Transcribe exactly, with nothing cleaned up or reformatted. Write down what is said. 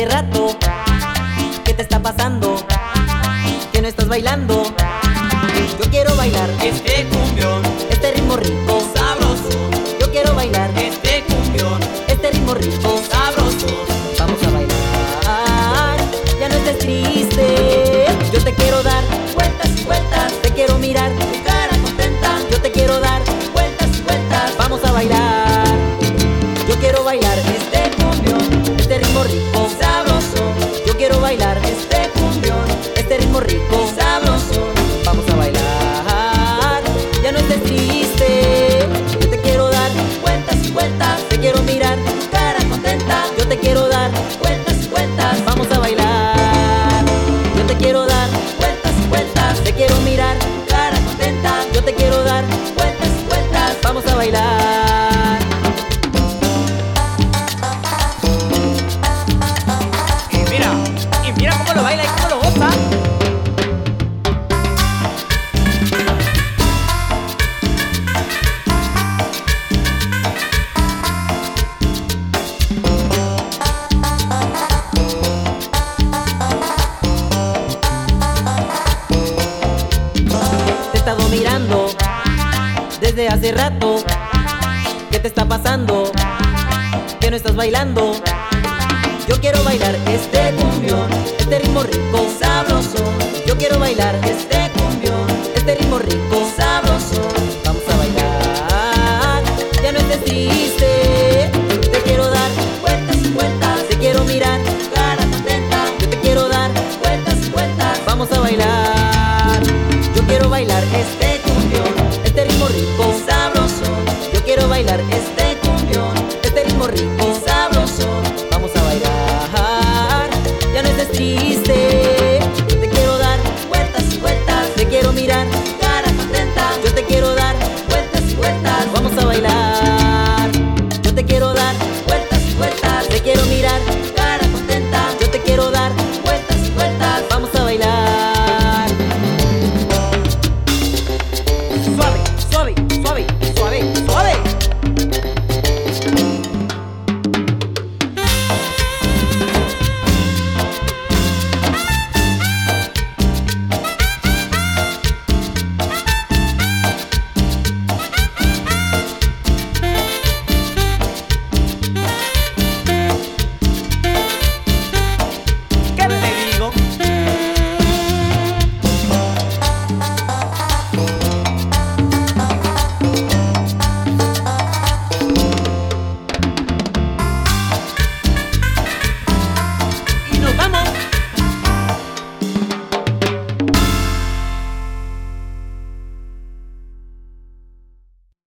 hace rato. ¿Qué te está pasando? ¿Que no estás bailando? Yo quiero bailar este cumbión, este ritmo rico, sabroso. yo quiero bailar Este cumbión, este ritmo rico, sabroso. vamos a bailar, ya no estés triste. Yo te quiero dar Vueltas y vueltas, te quiero mirar, tu cara contenta. yo te quiero dar Vueltas y vueltas, vamos a bailar. Yo quiero bailar este cumbión, este ritmo rico, sabroso. yo quiero bailar Este cumbión, este ritmo rico, sabroso. vamos a bailar, ya no estés triste. Yo te quiero dar, Vueltas y vueltas, te quiero mirar, tu cara contenta. yo te quiero dar, Vueltas y vueltas, vamos a bailar. Yo te quiero dar, vueltas y vueltas, te quiero mirar, tu cara contenta. yo te quiero dar, Vueltas y vueltas, vamos a bailar. y mira, y mira cómo lo baila y cómo lo goza. Te he estado mirando desde hace rato. ¿Qué te está pasando? ¿Que no estás bailando? Yo quiero bailar este cumbión, este ritmo rico,